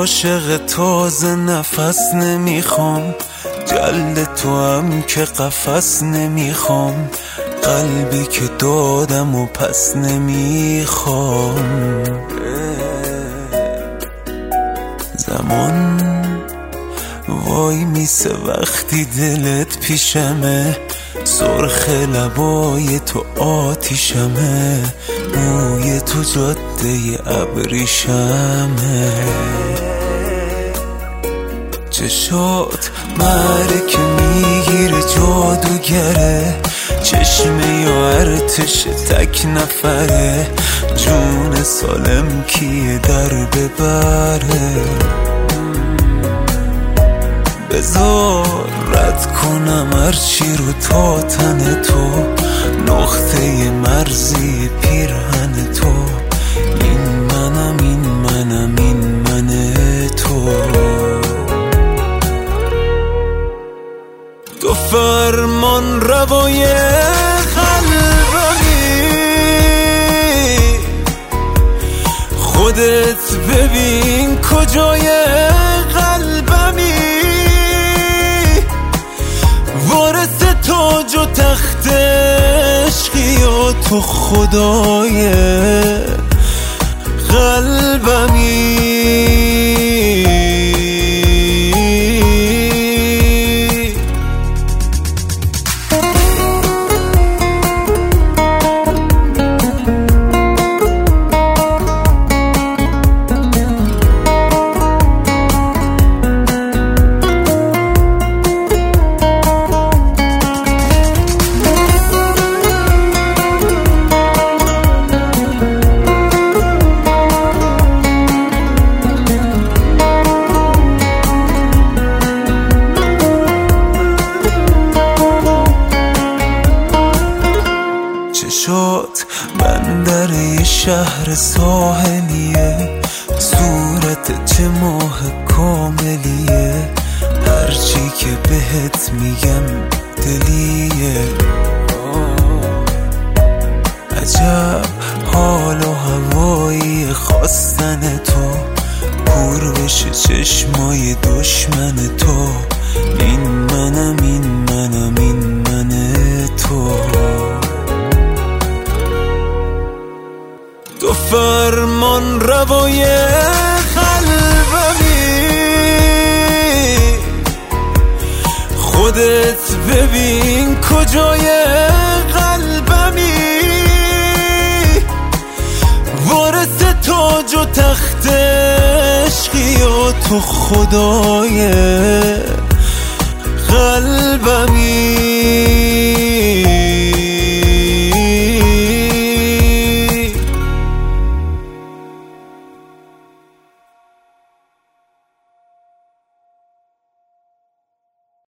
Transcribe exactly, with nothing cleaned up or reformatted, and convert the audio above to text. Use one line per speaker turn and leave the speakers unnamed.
عاشق تازه نفس نمیخوام، جلد تو هم که قفس نمیخوام، قلبی که دادم و پس نمیخوام. زمان وای میسه وقتی دلت پیشمه، سرخ لبای تو آتیشمه، موی تو جاده ابریشمه، چشات معرکه میگیره جادوگره، چشمه یا ارتش تک نفره، جون سالم کیه در ببره. بذار رد کنم هرچی رو تا تن تو، نقطه مرزی پیرهن تو، این منم این منم این من تو. تو فرمان روای قلبمی، خودت ببین کجای قلبمی، وارث تاج و تخت عشقی و تو خدای قلبمی. چشات بندر شهر ساحلیه، صورت چه ماه کاملیه، هرچی که بهت میگم دلیه. عجب حال و هوایی خواستن تو، کور بشه چشمای دشمن تو، این منم این منم این من تو. تو فرمان روای قلبمی، خودت ببین کجای قلبمی، وارث تاج و تخت عشقی و تو خدای قلبمی.